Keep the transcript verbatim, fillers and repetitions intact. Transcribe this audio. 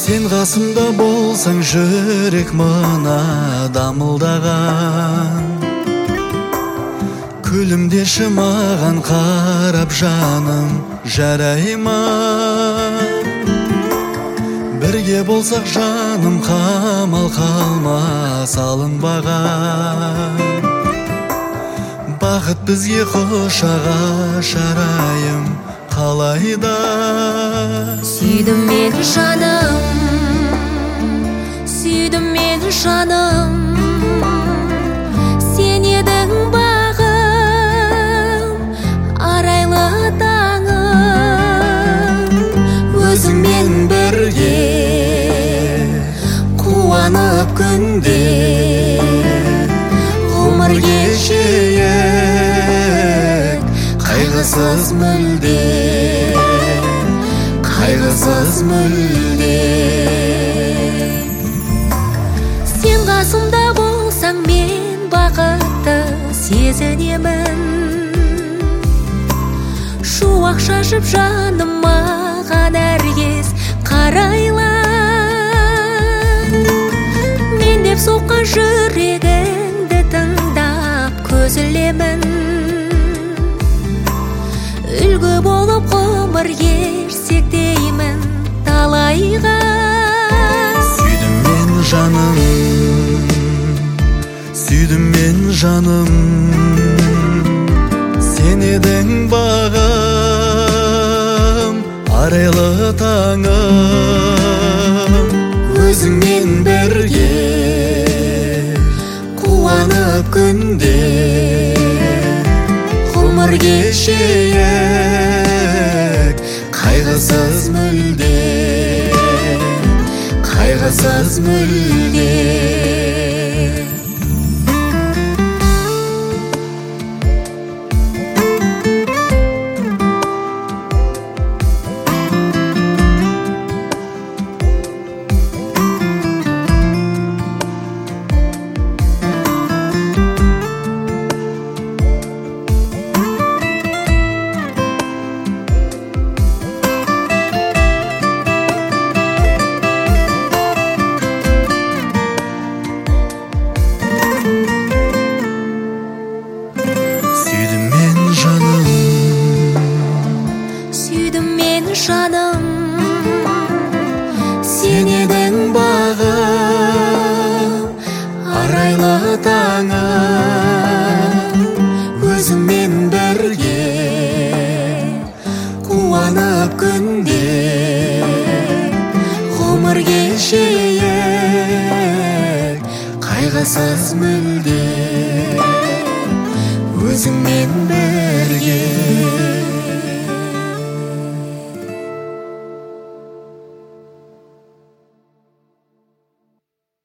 Сен қасымда болсаң жүрек мына дамылдаған. Күлімдеші маған қарап жаным, жарай ма? Бірге болсақ жаным, қамал қалмас алынбаған. Бақыт бізге құшаға шарайым қалайда. Сүйдім мен жаным, сүйдім мен жаным, сен едің бағым, арайлы таңым. Өзіңмен бірге қуанып күнде ғұмыр кешейік, қайғысыз мүлде, қайғысыз мүлде. Сен қасымда болсаң мен бақытты сезінемін. Шуақ шашып жаным маған әркез қарайла. Мен деп соққан жүрегіңді тыңдап көз ілемін. Үлгі болып ғұмыр кешсек деймін талайға. Сүйдім мен жаным, сүйдім мен жаным, сен едің бағым, арайлы таңым. Өзіңмен бірге қуанып күнде ғұмыр кешейік, қайғысыз мүлде, қайғысыз мүлде. Жаным, сен едің бағым, арайлы таңым. Өзіңмен бірге қуанып күнде ғұмыр кешейік, қайғысыз мүлде. Өзіңмен бірге